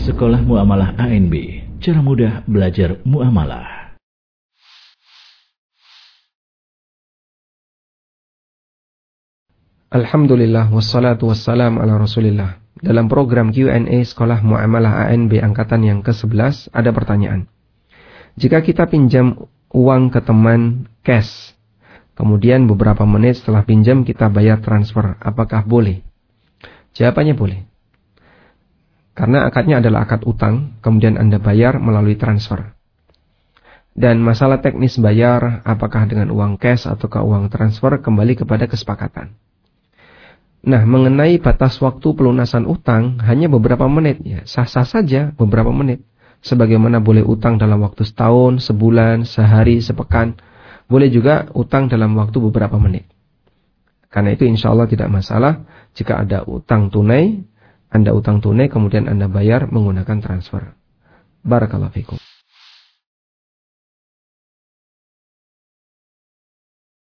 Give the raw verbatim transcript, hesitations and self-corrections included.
Sekolah Muamalah A N B, cara mudah belajar muamalah. Alhamdulillah, wassalatu wassalam ala rasulillah. Dalam program Q and A Sekolah Muamalah A N B angkatan yang ke sebelas, ada pertanyaan. Jika kita pinjam uang ke teman cash, kemudian beberapa menit setelah pinjam kita bayar transfer, apakah boleh? Jawabannya boleh. Karena akadnya adalah akad utang, kemudian Anda bayar melalui transfer. Dan masalah teknis bayar, apakah dengan uang cash atau uang transfer, kembali kepada kesepakatan. Nah, mengenai batas waktu pelunasan utang, hanya beberapa menit. Ya, sah-sah saja beberapa menit. Sebagaimana boleh utang dalam waktu setahun, sebulan, sehari, sepekan. Boleh juga utang dalam waktu beberapa menit. Karena itu insya Allah tidak masalah jika ada utang tunai, Anda utang tunai kemudian Anda bayar menggunakan transfer. Barakallahu fikum.